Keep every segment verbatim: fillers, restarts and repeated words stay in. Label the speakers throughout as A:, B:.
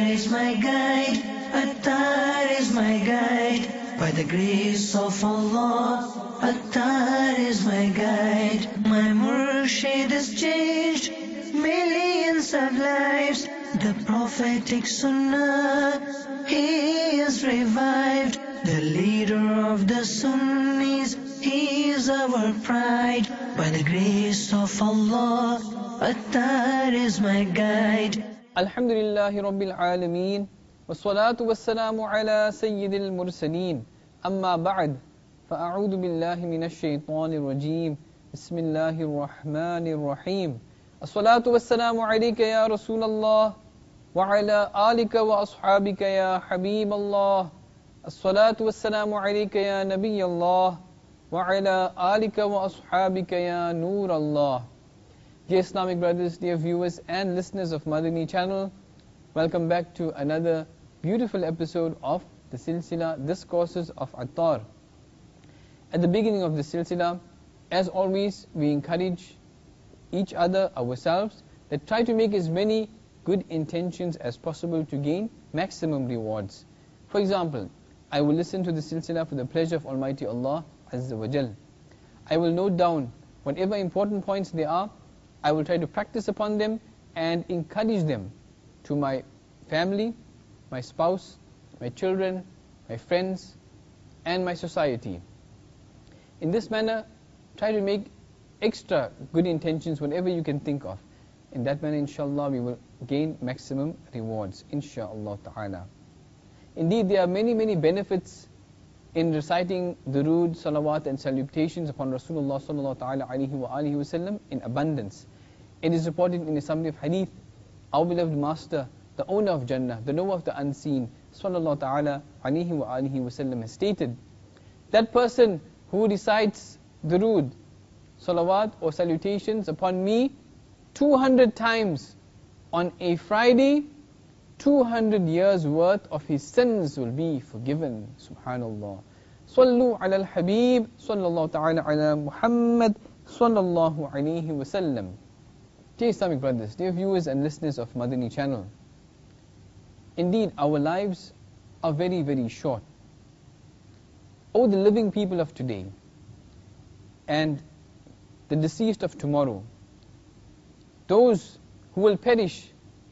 A: is my guide, Attar is my guide. By the grace of Allah, Attar is my guide. My Murshid has changed millions of lives. The prophetic Sunnah, he is revived. The leader of the Sunnis, he is our pride. By the grace of Allah, Attar is my guide.
B: Alhamdulillahi Rabbil Alameen. Wassalatu wassalamu ala Sayyidil Mursaleen. Amma ba'd. Fa'a'udhu billahi minash shaitanir rajeem. Bismillahir Rahmanir Rahim. As-salatu wassalamu alayka ya Rasulallah. Wa ala alika wa ashabika ya Habiballah. As-salatu wassalamu alayka ya Nabiyallah. Wa ala alika wa ashabika ya Noorallah. Dear Islamic brothers, dear viewers and listeners of Madani channel, welcome back to another beautiful episode of the Silsila Discourses of Attar. At the beginning of the Silsila, as always, we encourage each other, ourselves, that try to make as many good intentions as possible to gain maximum rewards. For example, I will listen to the Silsila for the pleasure of Almighty Allah Azza wa Jal. I will note down whatever important points there are. I will try to practice upon them and encourage them to my family, my spouse, my children, my friends, and my society. In this manner, try to make extra good intentions whatever you can think of. In that manner, inshallah, we will gain maximum rewards, inshallah ta'ala. Indeed, there are many, many benefits in reciting durood, salawat and salutations upon Rasulullah sallallahu ta'ala alayhi wa alihi wa sallam in abundance. It is reported in a summary of hadith, our beloved master, the owner of Jannah, the knower of the unseen, sallallahu ta'ala alayhi wa alihi wa sallam has stated, that person who recites durood, salawat or salutations upon me two hundred times on a Friday, two hundred years worth of his sins will be forgiven. Subhanallah. Sallu ala al-Habib, sallallahu ta'ala ala Muhammad, sallallahu alayhi wa sallam. Dear Islamic brothers, dear viewers and listeners of Madani channel, indeed our lives are very, very short. O the living people of today and the deceased of tomorrow, those who will perish,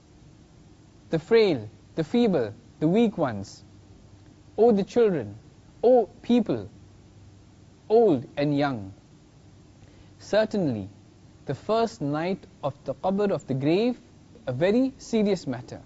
B: the frail, the feeble, the weak ones, O the children, O people, old and young. Certainly, the first night of the qabr, of the grave, a very serious matter.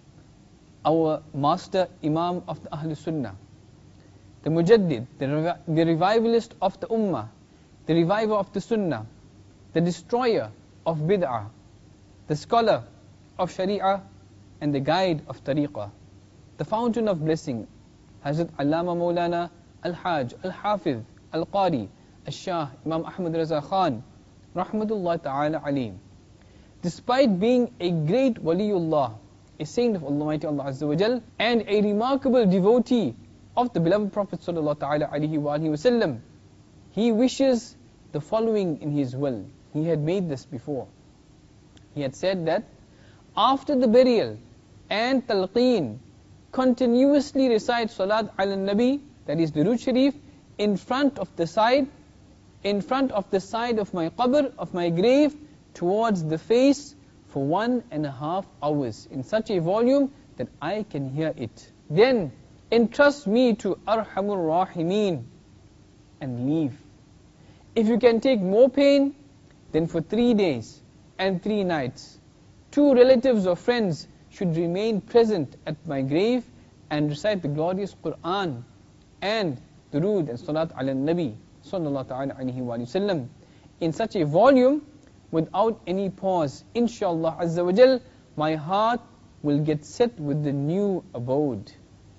B: Our master Imam of the Ahl Sunnah, the Mujaddid, the, revi the revivalist of the Ummah, the reviver of the Sunnah, the destroyer of Bid'ah, the scholar of Sharia and the guide of Tariqah, the fountain of blessing, Hazrat Allama Maulana Al-Hajj, Al-Hafiz, Al-Qari, Al-Shah, Imam Ahmad Raza Khan, Rahmatullah Ta'ala Alim. Despite being a great Waliullah, a saint of Almighty Allah Azza wa Jal, and a remarkable devotee of the beloved Prophet Sallallahu Ta'ala Alaihi wa alihi Wasallam, he wishes the following in his will. He had made this before. He had said that after the burial and talqeen, continuously recite Salat ala Nabi, that is Durood Sharif, in front of the side, in front of the side of my qabr, of my grave, towards the face for one and a half hours, in such a volume that I can hear it. Then entrust me to Arhamur Rahimeen and leave. If you can take more pain, then for three days and three nights, two relatives or friends should remain present at my grave and recite the glorious Qur'an and Durood and Salat ala Nabi sallallahu ta'ala alayhi wa sallam in such a volume without any pause. Inshallah Azza wa Jal, my heart will get set with the new abode.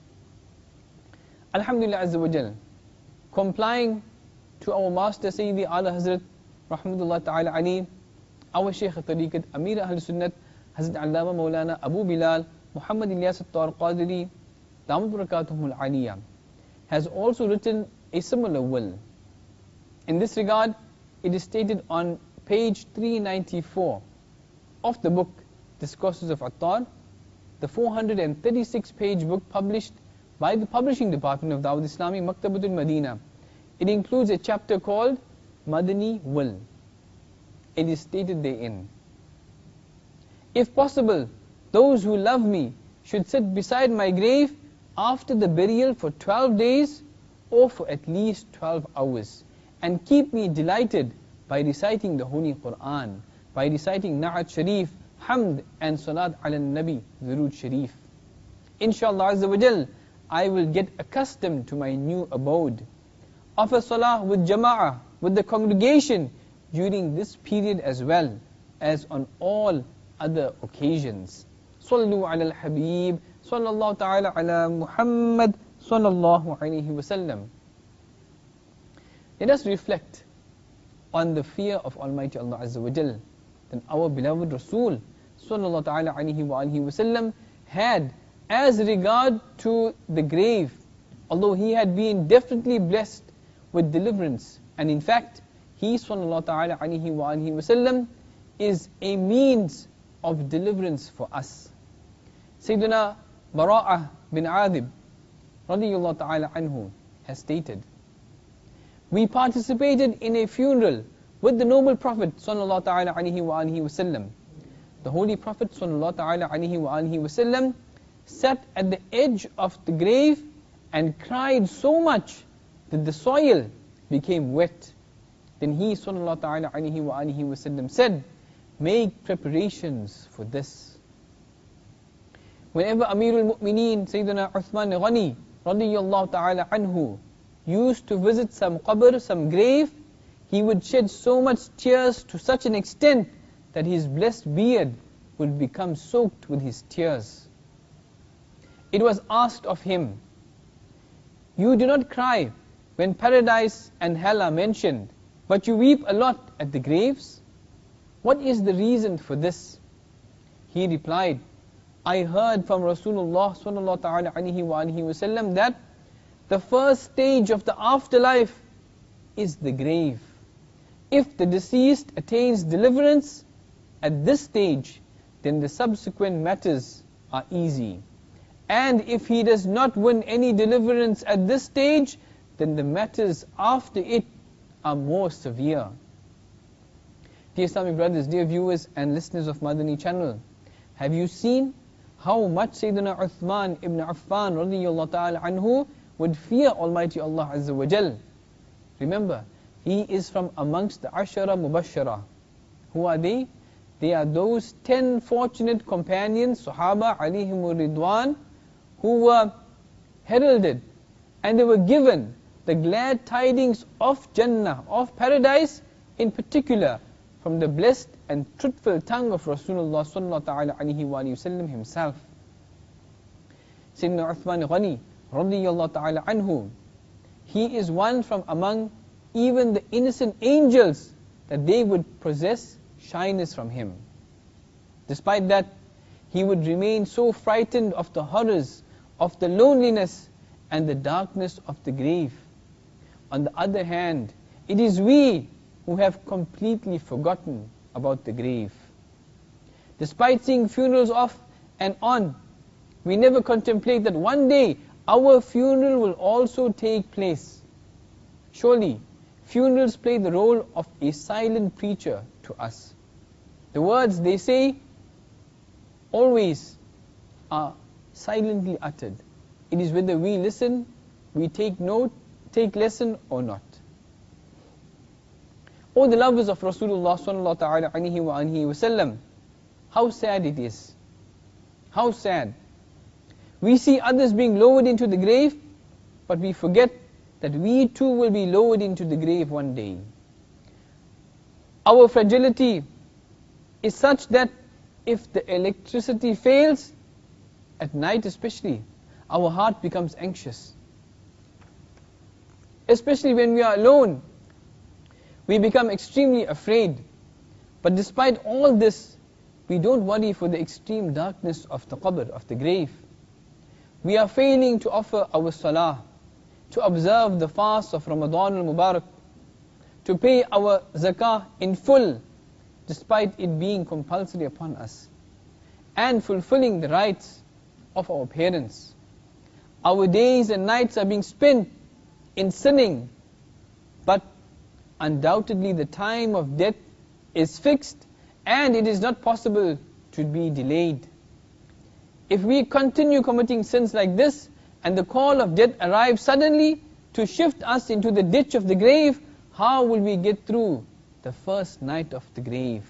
B: Alhamdulillah Azza wa Jal, complying to our master Sayyidi Ala Hazrat Rahmatullah Ta'ala Ali, our Shaykh Tariqat, Amir Ahl Sunnat, Hazrat Allama Maulana Abu Bilal Muhammad Ilyas Attar Qadiri, Damat Barakatuhum Al-Aliyah, has also written a similar will. In this regard, it is stated on page three ninety-four of the book Discourses of Attar, the four hundred thirty-six page book published by the publishing department of Dawud Islami, Maktabatul Madina. It includes a chapter called Madani Will. It is stated therein, if possible, those who love me should sit beside my grave after the burial for twelve days or for at least twelve hours, and keep me delighted by reciting the Holy Quran, by reciting Na'at Sharif, Hamd and Salat ala Nabi, Durood Sharif. Inshallah Azza wa Jal, I will get accustomed to my new abode. Offer Salah with Jama'ah, with the congregation during this period as well as on all other occasions. Sallu ala al-Habib, sallallahu ta'ala ala Muhammad, sallallahu alayhi wa sallam. Let us reflect on the fear of Almighty Allah Azza wa Jal. Then our beloved Rasul, sallallahu ta'ala alayhi wa alihi wa sallam, had as regard to the grave, although he had been definitely blessed with deliverance, and in fact, he sallallahu ta'ala alayhi wa alihi wa sallam is a means of deliverance for us. Sayyidina Bara'ah bin Adib radiyallahu ta'ala anhu has stated, we participated in a funeral with the noble Prophet sallallahu ta'ala alayhi wa alihi wa sallam. The Holy Prophet sallallahu ta'ala alayhi wa alihi wa sallam sat at the edge of the grave and cried so much that the soil became wet. Then he sallallahu ta'ala alayhi wa alihi wa sallam said, make preparations for this. Whenever Amirul Mu'mineen Sayyidina Uthman Ghani radiyallahu ta'ala anhu used to visit some qabr, some grave, he would shed so much tears to such an extent that his blessed beard would become soaked with his tears. It was asked of him, you do not cry when paradise and hell are mentioned, but you weep a lot at the graves? What is the reason for this? He replied, I heard from Rasulullah sallallahu ta'ala alayhi wa alihi wa sallam that the first stage of the afterlife is the grave. If the deceased attains deliverance at this stage, then the subsequent matters are easy. And if he does not win any deliverance at this stage, then the matters after it are more severe. Dear Islamic brothers, dear viewers and listeners of Madani channel, have you seen how much Sayyidina Uthman ibn Affan radiyallahu ta'ala anhu would fear Almighty Allah Azza wa Jal? Remember, he is from amongst the Ashara Mubashara. Who are they? They are those ten fortunate companions, Sahaba alayhimur Ridwan, who were heralded and they were given the glad tidings of Jannah, of paradise, in particular from the blessed and truthful tongue of Rasulullah sallallahu ta'ala alayhi wa sallam himself. Sayyidina Uthman Ghani radiyallahu ta'ala anhu, he is one from among even the innocent angels that they would possess shyness from him. Despite that, he would remain so frightened of the horrors of the loneliness and the darkness of the grave. On the other hand, it is we who have completely forgotten about the grave. Despite seeing funerals off and on, we never contemplate that one day our funeral will also take place. Surely, funerals play the role of a silent preacher to us. The words they say always are silently uttered. It is whether we listen, we take note, take lesson or not. O the lovers of Rasulullah sallallahu ta'ala alayhi wa alihi wa sallam, how sad it is. How sad. We see others being lowered into the grave, but we forget that we too will be lowered into the grave one day. Our fragility is such that if the electricity fails, at night especially, our heart becomes anxious. Especially when we are alone, we become extremely afraid. But despite all this, we don't worry for the extreme darkness of the qabr, of the grave. We are failing to offer our salah, to observe the fast of Ramadan al-Mubarak, to pay our zakah in full, despite it being compulsory upon us, and fulfilling the rights of our parents. Our days and nights are being spent in sinning, but undoubtedly the time of death is fixed and it is not possible to be delayed. If we continue committing sins like this and the call of death arrives suddenly to shift us into the ditch of the grave, how will we get through the first night of the grave?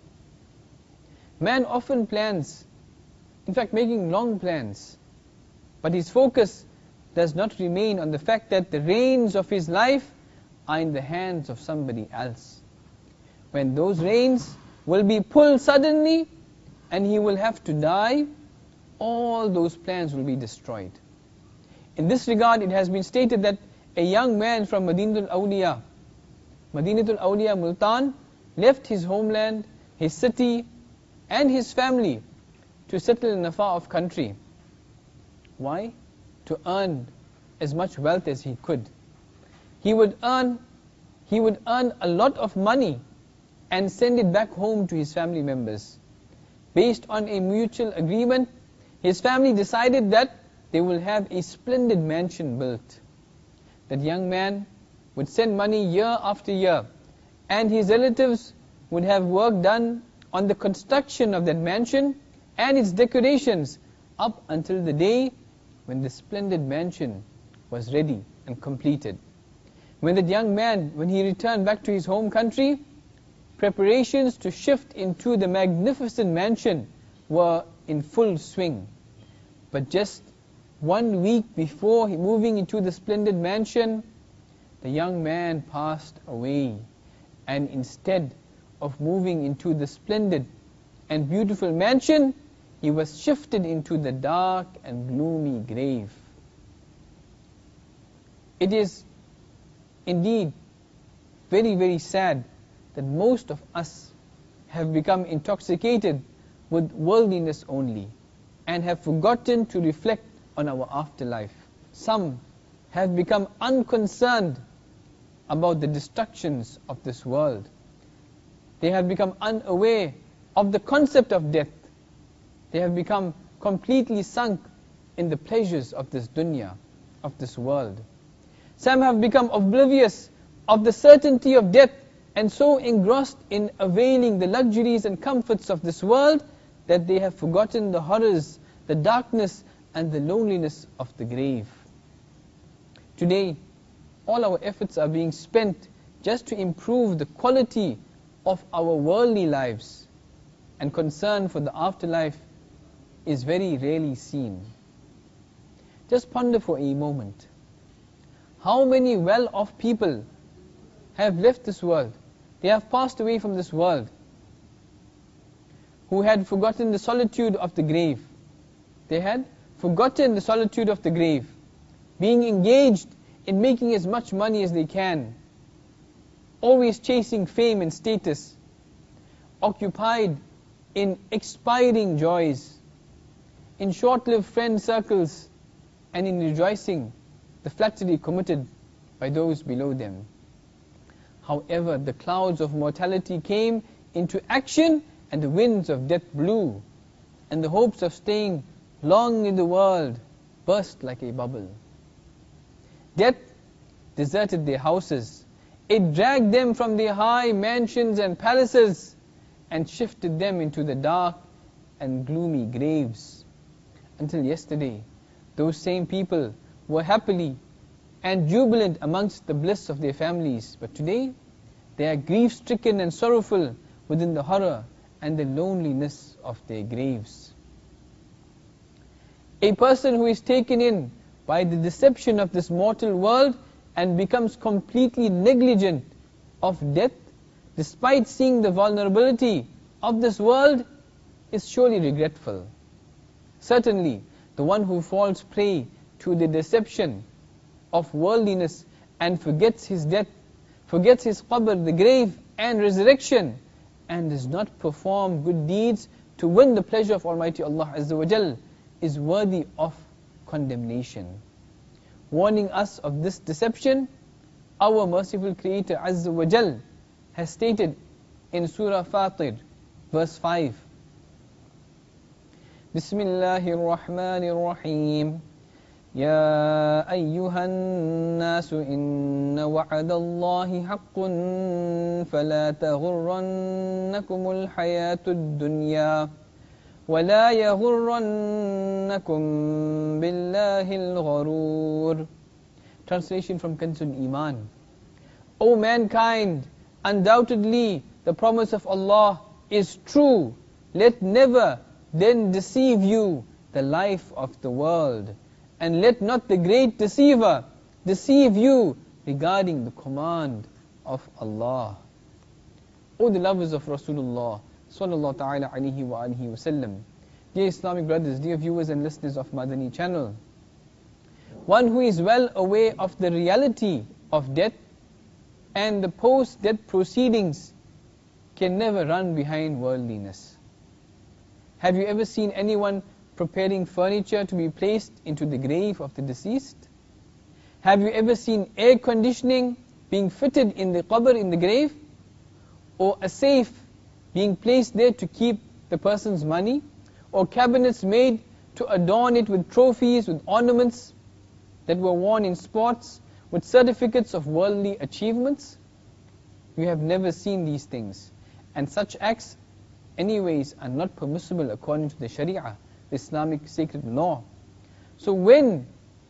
B: Man often plans, in fact making long plans, but his focus does not remain on the fact that the reins of his life are in the hands of somebody else. When those reins will be pulled suddenly and he will have to die, all those plans will be destroyed. In this regard, it has been stated that a young man from Madinatul Awliya, Madinatul Awliya Multan, left his homeland, his city, and his family to settle in a far-off country. Why? To earn as much wealth as he could. He would earn, he would earn a lot of money and send it back home to his family members. Based on a mutual agreement, his family decided that they will have a splendid mansion built. That young man would send money year after year, and his relatives would have work done on the construction of that mansion and its decorations up until the day when the splendid mansion was ready and completed. When that young man, when he returned back to his home country, preparations to shift into the magnificent mansion were in full swing. But just one week before moving into the splendid mansion, the young man passed away, and instead of moving into the splendid and beautiful mansion, he was shifted into the dark and gloomy grave. It is indeed very, very sad that most of us have become intoxicated with worldliness only and have forgotten to reflect on our afterlife. Some have become unconcerned about the destructions of this world. They have become unaware of the concept of death. They have become completely sunk in the pleasures of this dunya, of this world. Some have become oblivious of the certainty of death and so engrossed in availing the luxuries and comforts of this world that they have forgotten the horrors, the darkness and the loneliness of the grave. Today, all our efforts are being spent just to improve the quality of our worldly lives, and concern for the afterlife is very rarely seen. Just ponder for a moment. How many well-off people have left this world? They have passed away from this world, who had forgotten the solitude of the grave. They had forgotten the solitude of the grave, being engaged in making as much money as they can, always chasing fame and status, occupied in expiring joys, in short-lived friend circles, and in rejoicing the flattery committed by those below them. However, the clouds of mortality came into action and the winds of death blew, and the hopes of staying long in the world burst like a bubble. Death deserted their houses. It dragged them from their high mansions and palaces and shifted them into the dark and gloomy graves. Until yesterday, those same people were happily and jubilant amongst the bliss of their families. But today, they are grief-stricken and sorrowful within the horror and the loneliness of their graves. A person who is taken in by the deception of this mortal world and becomes completely negligent of death, despite seeing the vulnerability of this world, is surely regretful. Certainly, the one who falls prey to the deception of worldliness and forgets his death, forgets his qabr, the grave and resurrection, and does not perform good deeds to win the pleasure of Almighty Allah Azza wa Jal, is worthy of condemnation. Warning us of this deception, our merciful Creator Azza wa Jal has stated in Surah Fatir, verse five, بسم الله الرحمن الرحيم يا أيها الناس إن وعد الله حق فلا تغرنكم الحياة الدنيا ولا يغرنكم بالله الغرور. Translation from Kanzul Iman. O mankind, undoubtedly the promise of Allah is true. Let never then deceive you the life of the world, and let not the great deceiver deceive you regarding the command of Allah. O the lovers of Rasulullah sallallahu ta'ala alayhi wa alihi wa sallam, dear Islamic brothers, dear viewers and listeners of Madani channel, one who is well aware of the reality of death and the post-death proceedings can never run behind worldliness. Have you ever seen anyone preparing furniture to be placed into the grave of the deceased? Have you ever seen air conditioning being fitted in the qabr, in the grave? Or a safe being placed there to keep the person's money? Or cabinets made to adorn it with trophies, with ornaments that were worn in sports, with certificates of worldly achievements? You have never seen these things. And such acts anyways are not permissible according to the Sharia, the Islamic sacred law. So when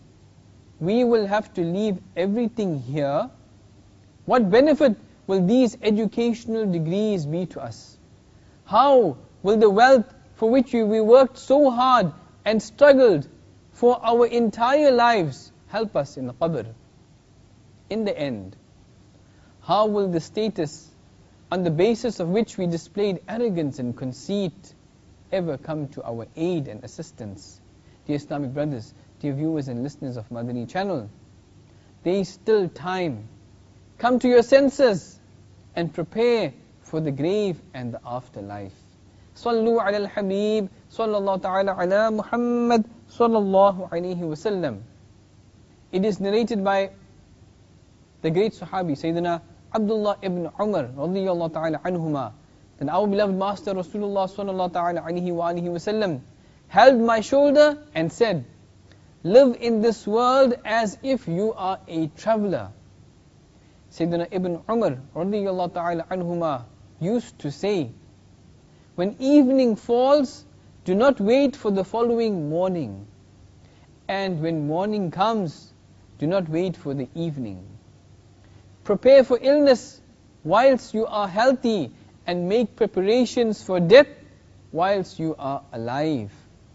B: we will have to leave everything here, what benefit will these educational degrees be to us? How will the wealth for which we worked so hard and struggled for our entire lives help us in the qabr? In the end, how will the status on the basis of which we displayed arrogance and conceit ever come to our aid and assistance? Dear Islamic brothers, dear viewers and listeners of Madani channel, there is still time. Come to your senses and prepare for the grave and the afterlife. Sallu ala al-Habib, sallallahu ta'ala ala Muhammad, sallallahu alayhi wa sallam. It is narrated by the great Sahabi, Sayyidina Abdullah ibn Umar, radiyallahu ta'ala anhuma, that our beloved Master Rasulullah sallallahu ta'ala alayhi wa alihi wa sallam held my shoulder and said, live in this world as if you are a traveler. Sayyidina Ibn Umar, radiyallahu ta'ala anhuma, used to say, when evening falls, do not wait for the following morning. And when morning comes, do not wait for the evening. Prepare for illness whilst you are healthy, and make preparations for death whilst you are alive.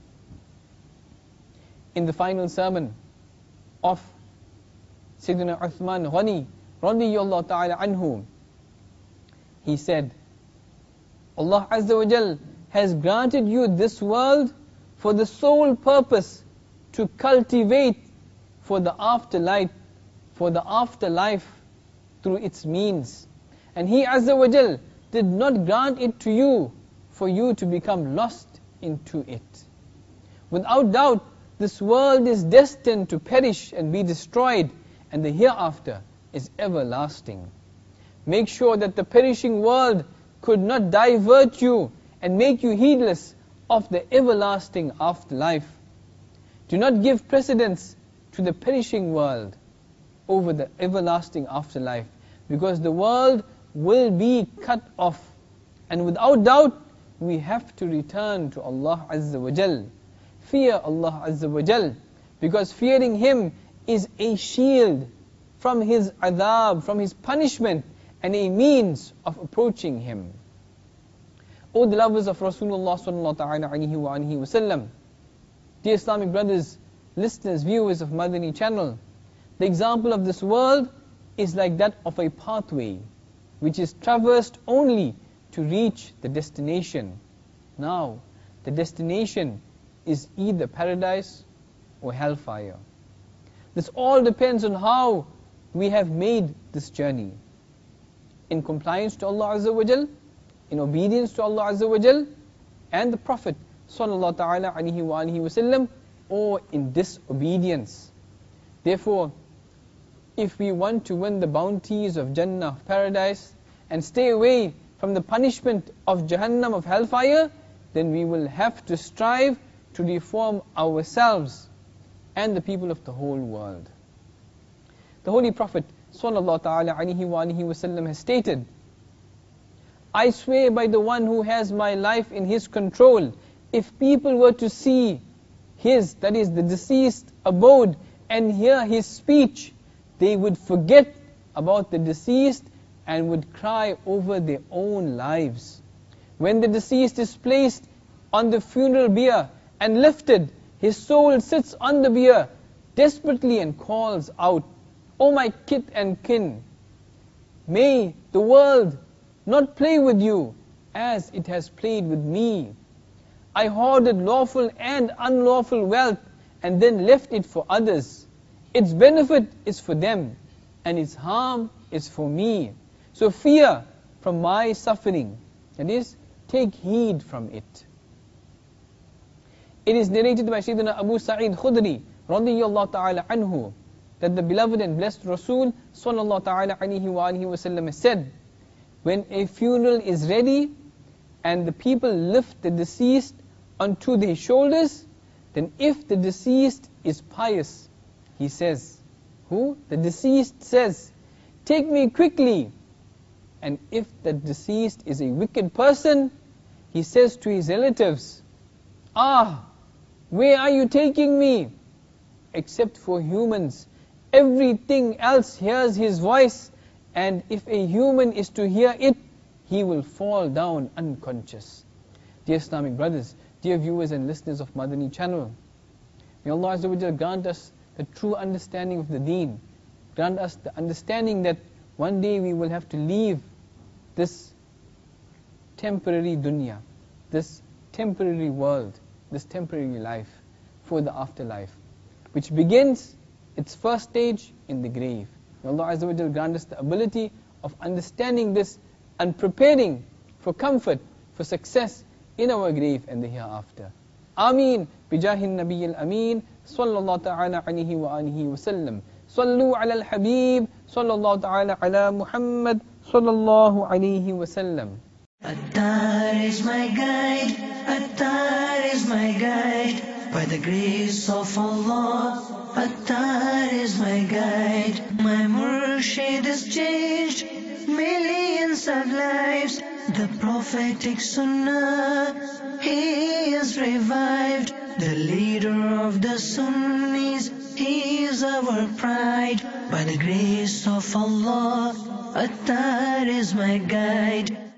B: In the final sermon of Sayyidina Uthman Ghani, radiyallahu ta'ala anhu, he said, Allah Azza wa Jal has granted you this world for the sole purpose to cultivate for the afterlife, for the afterlife through its means. And He Azza wa Jal did not grant it to you for you to become lost into it. Without doubt, this world is destined to perish and be destroyed, and the hereafter is everlasting. Make sure that the perishing world could not divert you and make you heedless of the everlasting afterlife. Do not give precedence to the perishing world over the everlasting afterlife, because the world will be cut off, and without doubt we have to return to Allah Azza wa Jal. Fear Allah Azza wa Jal, because fearing Him is a shield from His adhab, from His punishment, and a means of approaching Him. O the lovers of Rasulullah sallallahu ta'ala alayhi wa alihi wa sallam, dear Islamic brothers, listeners, viewers of Madani channel, the example of this world is like that of a pathway which is traversed only to reach the destination. Now, the destination is either paradise or hellfire. This all depends on how we have made this journey. In compliance to Allah Azza wa Jal, in obedience to Allah Azza wa Jal and the Prophet sallallahu ta'ala alayhi wa alihi wa sallam, or in disobedience. Therefore, if we want to win the bounties of Jannah, of paradise, and stay away from the punishment of Jahannam, of hellfire, then we will have to strive to reform ourselves and the people of the whole world. The Holy Prophet sallallahu ta'ala alayhi wa alihi wasallam has stated, I swear by the one who has my life in his control, if people were to see his, that is the deceased, abode and hear his speech, they would forget about the deceased and would cry over their own lives. When the deceased is placed on the funeral bier and lifted, his soul sits on the bier desperately and calls out, O my kith and kin, may the world not play with you as it has played with me. I hoarded lawful and unlawful wealth and then left it for others. Its benefit is for them and its harm is for me. So fear from my suffering, that is, take heed from it. It is narrated by Sayyidina Abu Sa'id Khudri radiyallahu ta'ala anhu that the beloved and blessed Rasul sallallahu ta'ala alayhi wa alihi wasallam has said, when a funeral is ready and the people lift the deceased onto their shoulders, then if the deceased is pious, he says, who? The deceased says, take me quickly. And if the deceased is a wicked person, he says to his relatives, ah, where are you taking me? Except for humans, everything else hears his voice, and if a human is to hear it, he will fall down unconscious. Dear Islamic brothers, dear viewers and listeners of Madani channel, may Allah Azza wa Jalla grant us the true understanding of the deen. Grant us the understanding that one day we will have to leave this temporary dunya, this temporary world, this temporary life for the afterlife, which begins its first stage in the grave. May Allah Azza wa Jalla grant us the ability of understanding this and preparing for comfort, for success in our grave and the hereafter. Ameen. Bijahin Nabiyyil Ameen. Sallallahu ta'ala alayhi wa alihi wa sallam. Sallu ala al-Habib. Sallallahu ta'ala ala Muhammad. Sallallahu alayhi wa sallam.
A: Attar is my guide, Attar is my guide. By the grace of Allah, Attar is my guide. My Murshid is changed millions of lives. The prophetic Sunnah, he is revived. The leader of the Sunnis, he is our pride. By the grace of Allah, Attar is my guide.